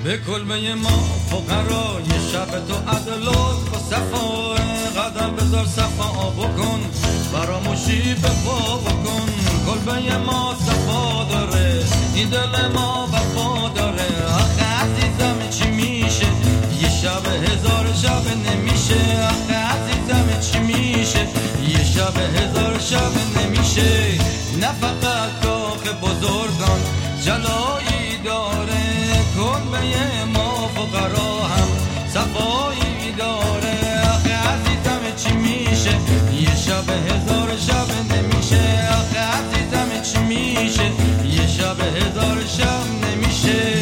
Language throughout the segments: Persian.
به کلبه ما فقرا یه شب تو عدل و صفا قدم بذار صفا بکن فراموشی به پا بکن کلبه ما صفا داره این دل ما وفا داره آخه عزیزم چی میشه یه شب هزار شب نمیشه آخه عزیزم چی میشه یه شب هزار شب نمیشه نه فقط کاخ بزرگان جلایی داره کلبه ما فقرا هم صفایی داره آخه عزیزم چی میشه یه شب هزار شب نمیشه آخه عزیزم چی میشه یه شب هزار شب نمیشه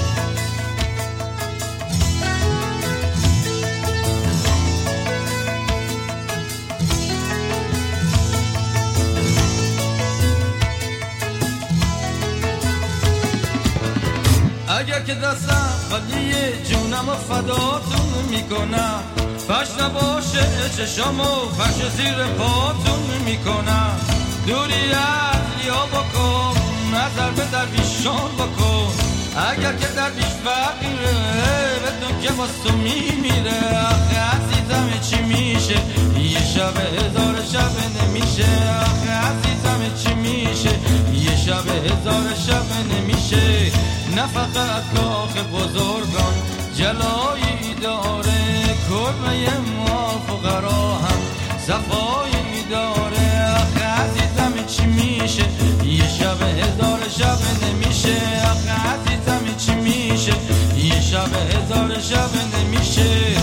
اگر که دستم ولی جونم و فداتون میکنم فش نباشه چشامو فش زیر پاتون میکنم دوری از لیا بکن نظر به درویشان بکن اگر که درویش فقیره بدون که واسه میمیره آخه عزیزم چی میشه یه شب هزار شب نمیشه آخه عزیزم چی میشه یه شب هزار شب نمیشه نه فقط کاخ بزرگان جلایی داره کلبه ما فقرا هم صفایی داره آخه عزیزم چی میشه یه شب هزار شب نمیشه آخه عزیزم چی میشه یه شب هزار شب نمیشه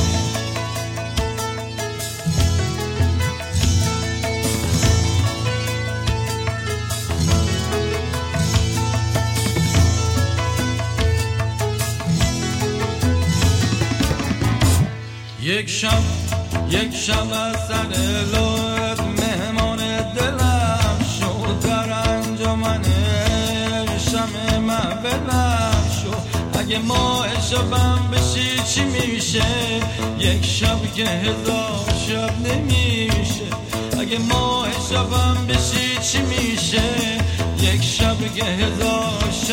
یک شب از سر لط مهمان دلم شد در انجمن شم محبلم شد اگه ماه شبم بشی چی میشه یک شب که هزار شب نمیشه اگه ماه شبم بشی چی میشه یک شب که هزار